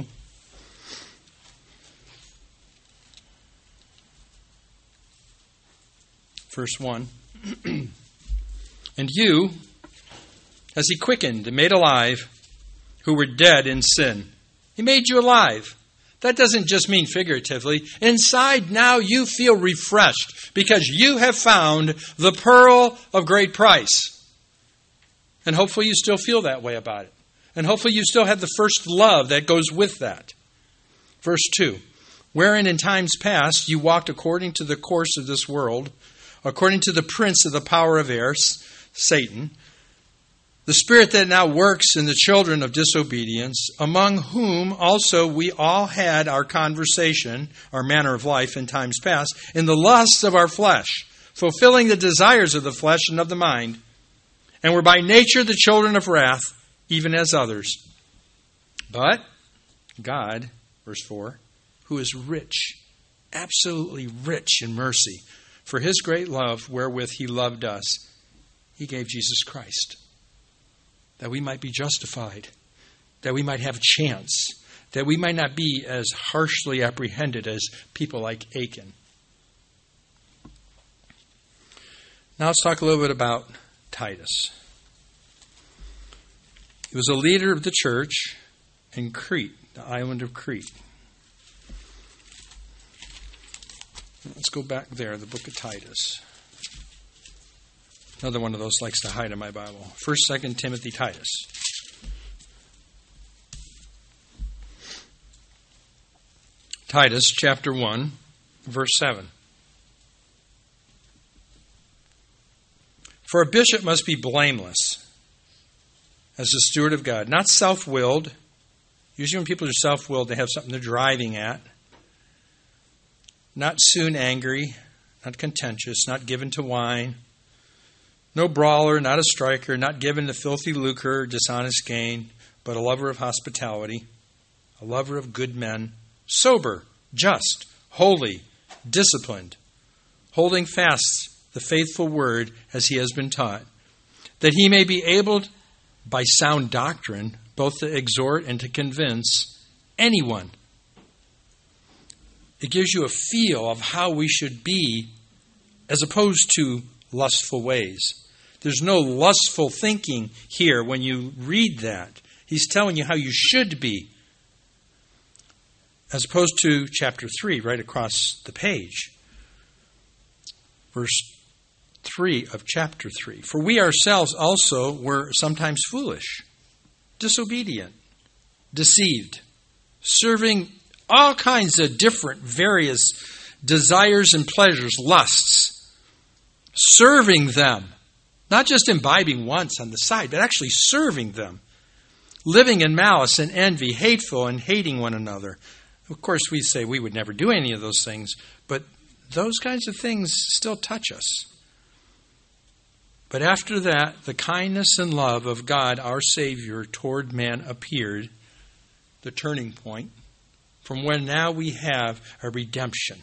[SPEAKER 1] Verse 1. And you, as he quickened and made alive, who were dead in sin. He made you alive. That doesn't just mean figuratively. Inside now you feel refreshed because you have found the pearl of great price. And hopefully you still feel that way about it. And hopefully you still have the first love that goes with that. Verse 2. Wherein in times past you walked according to the course of this world, according to the prince of the power of air, Satan, the spirit that now works in the children of disobedience, among whom also we all had our conversation, our manner of life in times past, in the lusts of our flesh, fulfilling the desires of the flesh and of the mind, and were by nature the children of wrath, even as others. But God, verse 4, who is rich, absolutely rich in mercy, for his great love wherewith he loved us, he gave Jesus Christ, that we might be justified, that we might have a chance, that we might not be as harshly apprehended as people like Achan. Now let's talk a little bit about Titus. He was a leader of the church in Crete, the island of Crete. Let's go back there, the book of Titus. Another one of those likes to hide in my Bible. 1st, 2nd Timothy, Titus. Titus chapter 1, verse 7. For a bishop must be blameless as a steward of God, not self-willed. Usually when people are self-willed, they have something they're driving at. Not soon angry, not contentious, not given to wine. No brawler, not a striker, not given to filthy lucre or dishonest gain, but a lover of hospitality, a lover of good men, sober, just, holy, disciplined, holding fast the faithful word as he has been taught, that he may be able by sound doctrine both to exhort and to convince anyone. It gives you a feel of how we should be as opposed to lustful ways. There's no lustful thinking here when you read that. He's telling you how you should be. As opposed to chapter 3, right across the page. Verse 3 of chapter 3. For we ourselves also were sometimes foolish, disobedient, deceived, serving all kinds of different various desires and pleasures, lusts, serving them. Not just imbibing once on the side, but actually serving them. Living in malice and envy, hateful and hating one another. Of course, we say we would never do any of those things, but those kinds of things still touch us. But after that, the kindness and love of God, our Savior, toward man appeared, the turning point, from when now we have a redemption.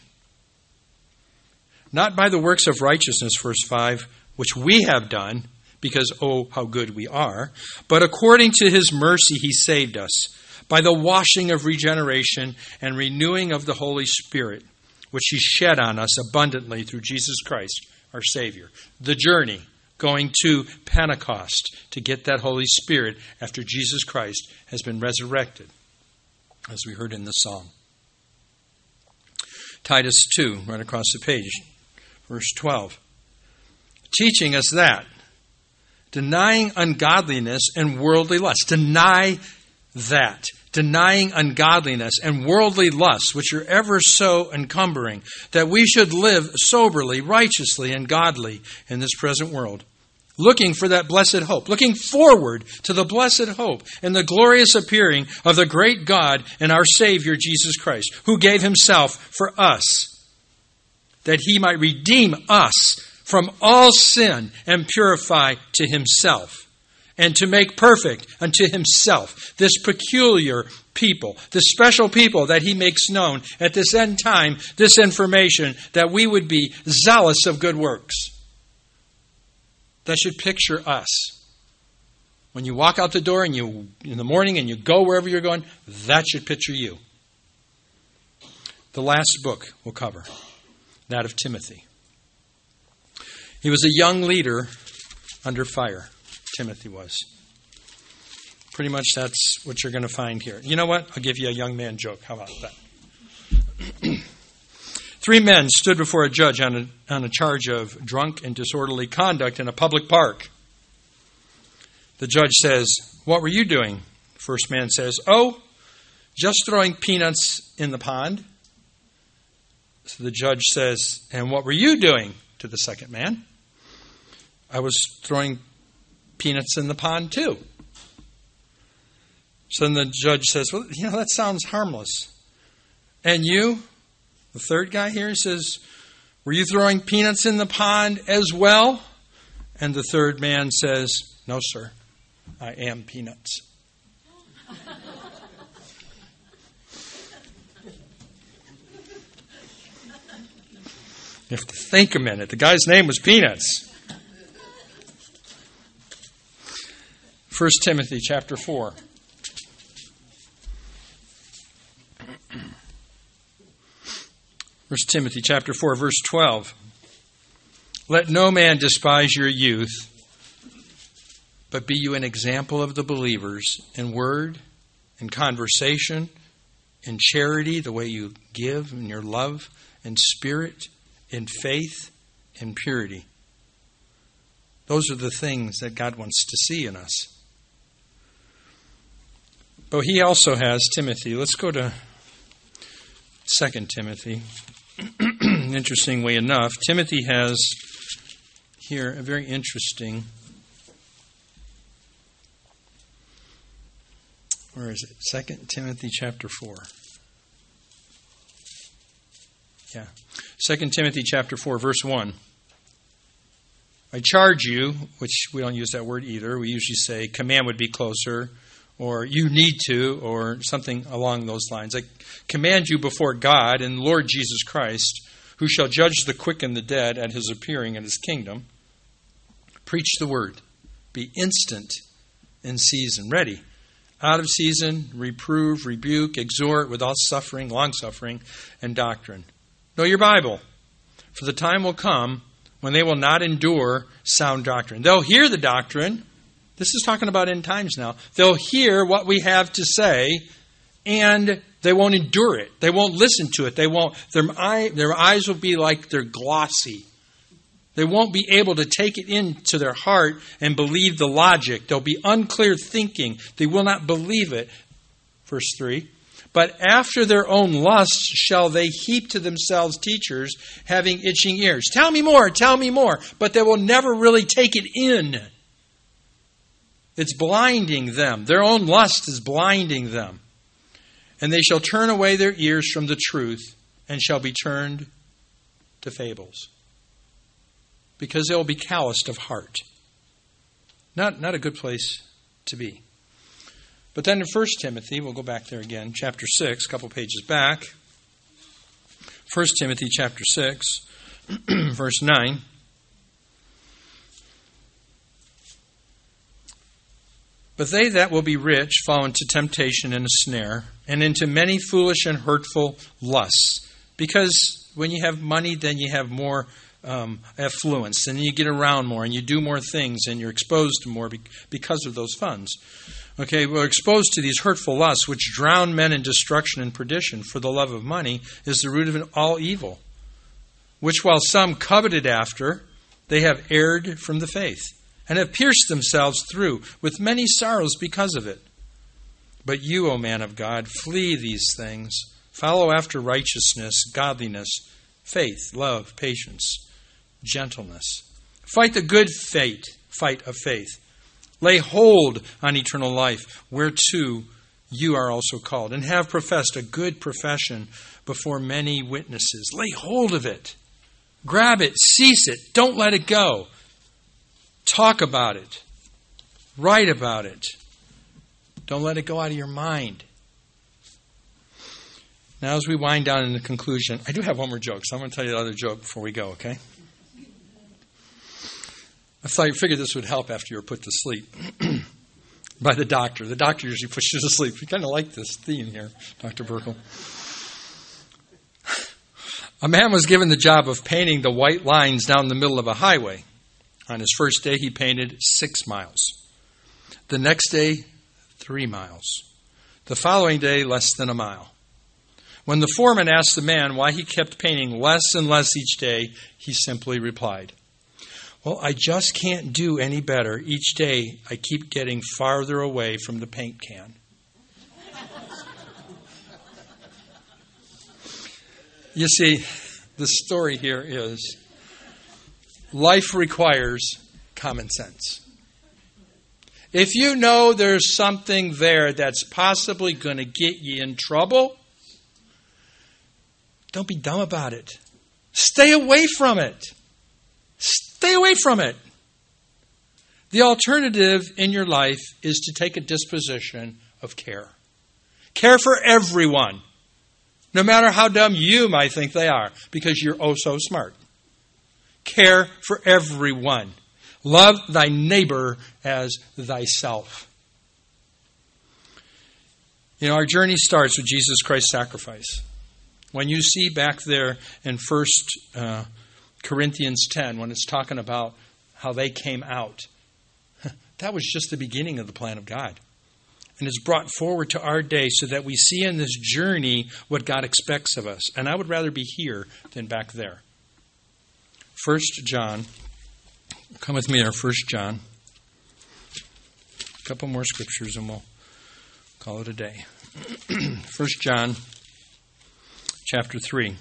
[SPEAKER 1] Not by the works of righteousness, verse 5, which we have done, because, oh, how good we are, but according to his mercy he saved us, by the washing of regeneration and renewing of the Holy Spirit, which he shed on us abundantly through Jesus Christ, our Savior. The journey going to Pentecost to get that Holy Spirit after Jesus Christ has been resurrected, as we heard in the song. Titus 2, right across the page, verse 12. Teaching us that denying ungodliness and worldly lust. Deny that. Denying ungodliness and worldly lusts, which are ever so encumbering, that we should live soberly, righteously, and godly in this present world. Looking for that blessed hope, looking forward to the blessed hope and the glorious appearing of the great God and our Savior Jesus Christ, who gave himself for us, that he might redeem us from all sin and purify to himself, and to make perfect unto himself this peculiar people, this special people that he makes known at this end time, this information, that we would be zealous of good works. That should picture us. When you walk out the door and you in the morning and you go wherever you're going, that should picture you. The last book we'll cover, that of Timothy. He was a young leader under fire. Timothy was. Pretty much that's what you're going to find here. You know what? I'll give you a young man joke. How about that? 3 men stood before a judge on a charge of drunk and disorderly conduct in a public park. The judge says, "What were you doing?" First man says, "Oh, just throwing peanuts in the pond." So the judge says, "And what were you doing?" to the second man. "I was throwing peanuts in the pond too." So then the judge says, "Well, that sounds harmless." "And you?" The third guy here says, "Were you throwing peanuts in the pond as well?" And the third man says, "No, sir, I am peanuts." You have to think a minute. The guy's name was Peanuts. 1 Timothy chapter 4. First Timothy chapter 4, verse 12. "Let no man despise your youth, but be you an example of the believers in word, in conversation, in charity, the way you give, in your love, in spirit, in faith, in purity." Those are the things that God wants to see in us. But he also has Timothy. Let's go to 2 Timothy. Interestingly enough, Timothy has here a very interesting, where is it? 2 Timothy chapter 4. Yeah. 2 Timothy chapter 4, verse 1. "I charge you," which we don't use that word either. We usually say command would be closer, or you need to, or something along those lines. "I command you before God and Lord Jesus Christ, who shall judge the quick and the dead at his appearing in his kingdom. Preach the word. Be instant in season, ready. Out of season, reprove, rebuke, exhort with all suffering, long-suffering, and doctrine." Know your Bible, for the time will come when they will not endure sound doctrine. They'll hear the doctrine. This is talking about end times now. They'll hear what we have to say, and they won't endure it. They won't listen to it. They won't. Their eyes will be like they're glossy. They won't be able to take it into their heart and believe the logic. There'll be unclear thinking. They will not believe it. Verse 3. "But after their own lusts shall they heap to themselves teachers having itching ears." Tell me more, tell me more. But they will never really take it in. It's blinding them. Their own lust is blinding them. "And they shall turn away their ears from the truth and shall be turned to fables." Because they will be calloused of heart. Not a good place to be. But then in 1 Timothy, we'll go back there again, chapter 6, a couple pages back. 1 Timothy chapter 6, verse 9. "But they that will be rich fall into temptation and a snare, and into many foolish and hurtful lusts." Because when you have money, then you have more affluence, and you get around more, and you do more things, and you're exposed to more because of those funds. Okay, we're exposed to these hurtful lusts, which drown men in destruction and perdition, for the love of money is the root of all evil, which while some coveted after, they have erred from the faith, and have pierced themselves through with many sorrows because of it. But you, O man of God, flee these things. Follow after righteousness, godliness, faith, love, patience, gentleness. Fight the good fight of faith. Lay hold on eternal life, whereto you are also called, and have professed a good profession before many witnesses. Lay hold of it. Grab it. Seize it. Don't let it go. Talk about it. Write about it. Don't let it go out of your mind. Now, as we wind down in the conclusion, I do have one more joke, so I'm going to tell you the other joke before we go, okay? I figured this would help after you were put to sleep by the doctor. The doctor usually puts you to sleep. We kind of like this theme here, Dr. Burkle. A man was given the job of painting the white lines down the middle of a highway. On his first day, he painted 6 miles. The next day, 3 miles. The following day, less than a mile. When the foreman asked the man why he kept painting less and less each day, he simply replied, "Well, I just can't do any better. Each day, I keep getting farther away from the paint can." You see, the story here is life requires common sense. If you know there's something there that's possibly going to get you in trouble, don't be dumb about it. Stay away from it. Stay away from it. The alternative in your life is to take a disposition of care. Care for everyone, no matter how dumb you might think they are, because you're oh so smart. Care for everyone. Love thy neighbor as thyself. You know, our journey starts with Jesus Christ's sacrifice. When you see back there in 1 Corinthians 10, when it's talking about how they came out, that was just the beginning of the plan of God. And it's brought forward to our day so that we see in this journey what God expects of us. And I would rather be here than back there. 1 John. Come with me there, 1 John. A couple more scriptures and we'll call it a day. 1 John chapter 3.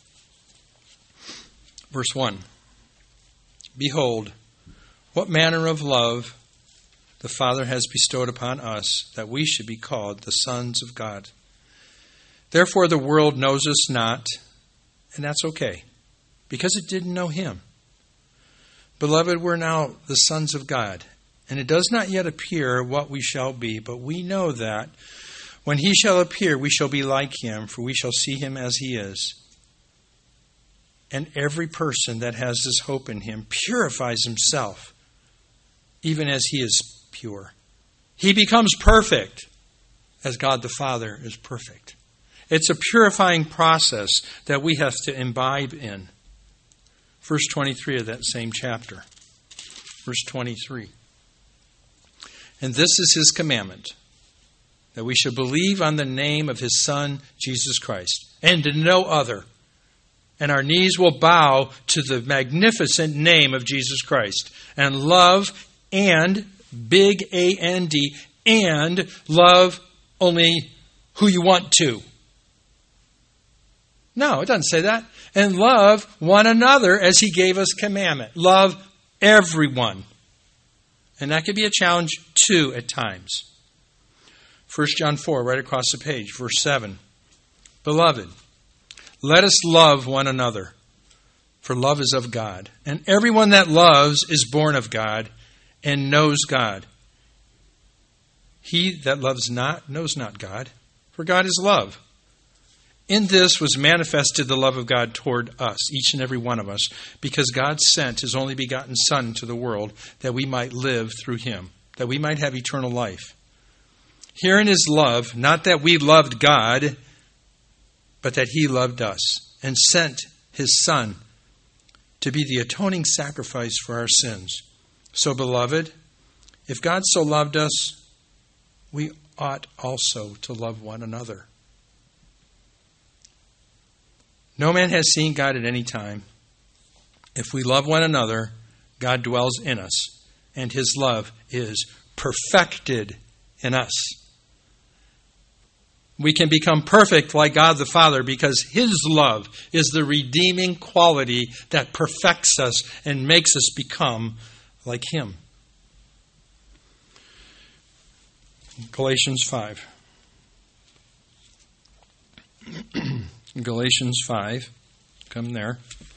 [SPEAKER 1] Verse 1. Behold, what manner of love the Father has bestowed upon us, that we should be called the sons of God. Therefore the world knows us not, and that's okay, because it didn't know him. Beloved, we're now the sons of God, and it does not yet appear what we shall be, but we know that when he shall appear, we shall be like him, for we shall see him as he is. And every person that has this hope in him purifies himself, even as he is pure. He becomes perfect, as God the Father is perfect. It's a purifying process that we have to imbibe in. Verse 23 of that same chapter. Verse 23. And this is his commandment, that we should believe on the name of his Son, Jesus Christ, and to no other. And our knees will bow to the magnificent name of Jesus Christ. And love, and, big A-N-D, and love only who you want to. No, it doesn't say that. And love one another as he gave us commandment. Love everyone. And that could be a challenge too at times. 1 John 4, right across the page, verse 7. Beloved, let us love one another, for love is of God. And everyone that loves is born of God and knows God. He that loves not knows not God, for God is love. In this was manifested the love of God toward us, each and every one of us, because God sent his only begotten Son into the world that we might live through him, that we might have eternal life. Herein is love, not that we loved God, but that he loved us and sent his Son to be the atoning sacrifice for our sins. So, beloved, if God so loved us, we ought also to love one another. No man has seen God at any time. If we love one another, God dwells in us, and His love is perfected in us. We can become perfect like God the Father because His love is the redeeming quality that perfects us and makes us become like Him. Galatians 5. Galatians 5. Come there.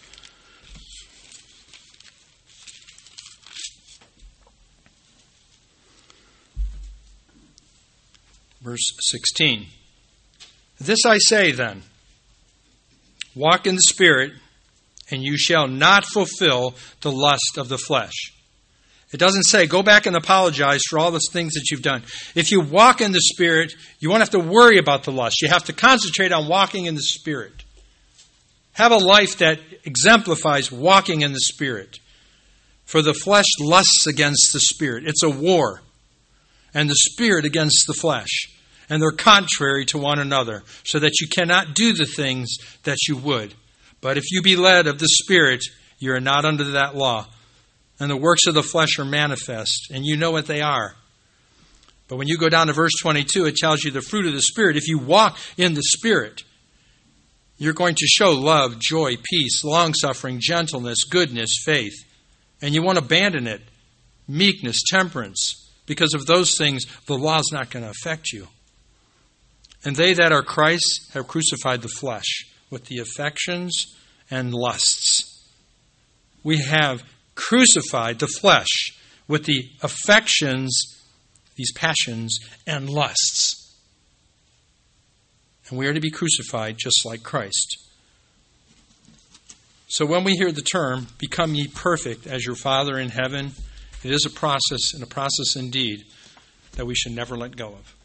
[SPEAKER 1] Verse 16. This I say then, walk in the Spirit, and you shall not fulfill the lust of the flesh. It doesn't say, go back and apologize for all the things that you've done. If you walk in the Spirit, you won't have to worry about the lust. You have to concentrate on walking in the Spirit. Have a life that exemplifies walking in the Spirit. For the flesh lusts against the Spirit. It's a war. And the Spirit against the flesh. And they're contrary to one another, so that you cannot do the things that you would. But if you be led of the Spirit, you are not under that law. And the works of the flesh are manifest, and you know what they are. But when you go down to verse 22, it tells you the fruit of the Spirit. If you walk in the Spirit, you're going to show love, joy, peace, long-suffering, gentleness, goodness, faith. And you won't abandon it. Meekness, temperance. Because of those things, the law is not going to affect you. And they that are Christ have crucified the flesh with the affections and lusts. We have crucified the flesh with the affections, these passions, and lusts. And we are to be crucified just like Christ. So when we hear the term, become ye perfect as your Father in heaven, it is a process, and a process indeed, that we should never let go of.